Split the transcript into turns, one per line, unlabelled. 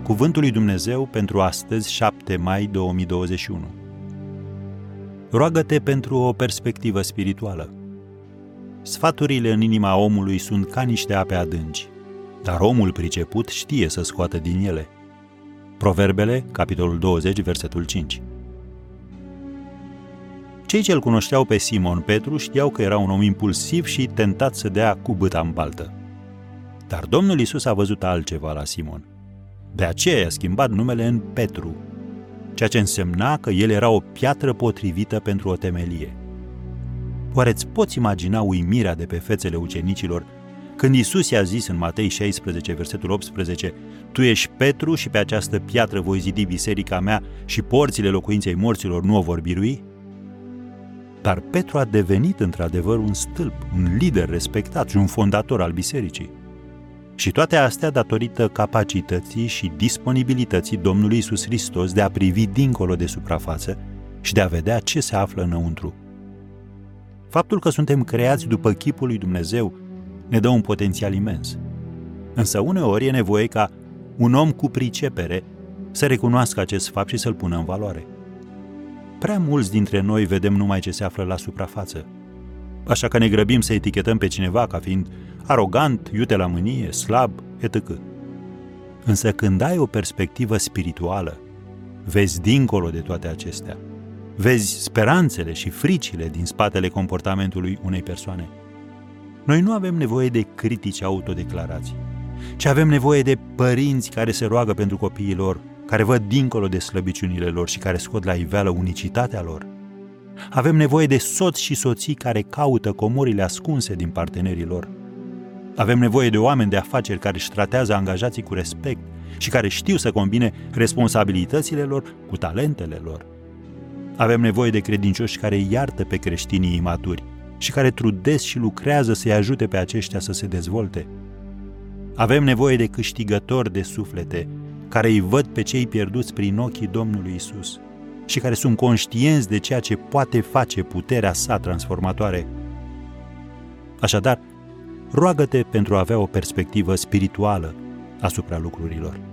Cuvântul lui Dumnezeu pentru astăzi, 7 mai 2021. Roagă-te pentru o perspectivă spirituală. Sfaturile în inima omului sunt ca niște ape adânci, dar omul priceput știe să scoată din ele. Proverbele, capitolul 20, versetul 5. Cei ce îl cunoșteau pe Simon Petru știau că era un om impulsiv și tentat să dea cu bâta în baltă. Dar Domnul Iisus a văzut altceva la Simon. De aceea i-a schimbat numele în Petru, ceea ce însemna că el era o piatră potrivită pentru o temelie. Oare îți poți imagina uimirea de pe fețele ucenicilor când Iisus i-a zis în Matei 16, versetul 18: Tu ești Petru și pe această piatră voi zidi biserica mea și porțile locuinței morților nu o vor birui? Dar Petru a devenit într-adevăr un stâlp, un lider respectat și un fondator al bisericii. Și toate astea datorită capacității și disponibilității Domnului Iisus Hristos de a privi dincolo de suprafață și de a vedea ce se află înăuntru. Faptul că suntem creați după chipul lui Dumnezeu ne dă un potențial imens. Însă uneori e nevoie ca un om cu pricepere să recunoască acest fapt și să-l pună în valoare. Prea mulți dintre noi vedem numai ce se află la suprafață, așa că ne grăbim să etichetăm pe cineva ca fiind arogant, iute la mânie, slab, etc. Însă când ai o perspectivă spirituală, vezi dincolo de toate acestea. Vezi speranțele și fricile din spatele comportamentului unei persoane. Noi nu avem nevoie de critici autodeclarații, ci avem nevoie de părinți care se roagă pentru copiii lor, care văd dincolo de slăbiciunile lor și care scot la iveală unicitatea lor. Avem nevoie de soți și soții care caută comorile ascunse din partenerii lor. Avem nevoie de oameni de afaceri care își tratează angajații cu respect și care știu să combine responsabilitățile lor cu talentele lor. Avem nevoie de credincioși care iartă pe creștinii imaturi și care trudesc și lucrează să-i ajute pe aceștia să se dezvolte. Avem nevoie de câștigători de suflete care îi văd pe cei pierduți prin ochii Domnului Iisus și care sunt conștienți de ceea ce poate face puterea sa transformatoare. Așadar, roagă-te pentru a avea o perspectivă spirituală asupra lucrurilor.